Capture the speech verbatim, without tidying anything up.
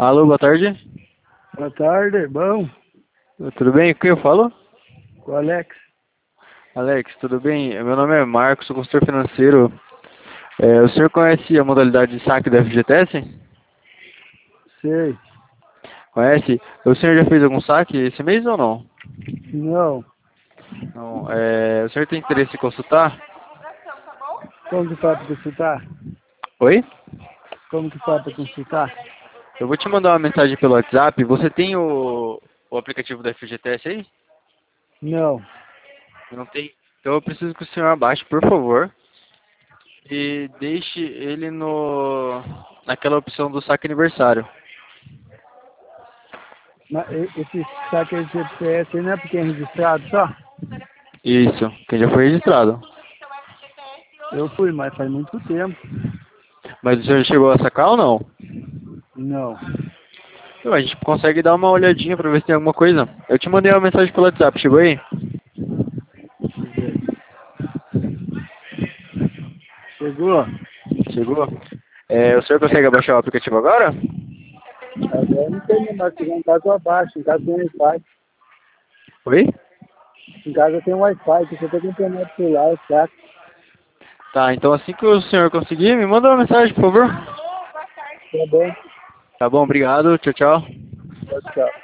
Alô, boa tarde. Boa tarde, bom? Tudo bem? O que eu falo? Com o Alex. Alex, tudo bem? Meu nome é Marcos, sou consultor financeiro. É, o senhor conhece a modalidade de saque da F G T S? Sei. Conhece? O senhor já fez algum saque esse mês ou não? Não. Não. É, o senhor tem interesse em consultar? Como que faz para consultar? Oi? Como que faz para consultar? Eu vou te mandar uma mensagem pelo WhatsApp. Você tem o, o aplicativo da F G T S aí? Não. Não tem? Então eu preciso que o senhor abaixe, por favor. E deixe ele no naquela opção do saque aniversário. Mas e- esse saque G P S aí não é porque é registrado só? Isso, que já foi registrado. Eu fui, mas faz muito tempo. Mas o senhor chegou a sacar ou não? Não. Então, a gente consegue dar uma olhadinha pra ver se tem alguma coisa. Eu te mandei uma mensagem pelo WhatsApp, chegou aí? Deixa eu ver. Chegou? Chegou? É, o senhor consegue abaixar o aplicativo agora? Agora não tem mais, chegar em casa eu abaixo. Em casa tem Wi-Fi. Oi? Em casa tem Wi-Fi, que você tem internet celular, saca? Tá, então assim que o senhor conseguir, me manda uma mensagem, por favor. Tá bom? Tá bom, obrigado. Tchau, tchau. Tchau, tchau.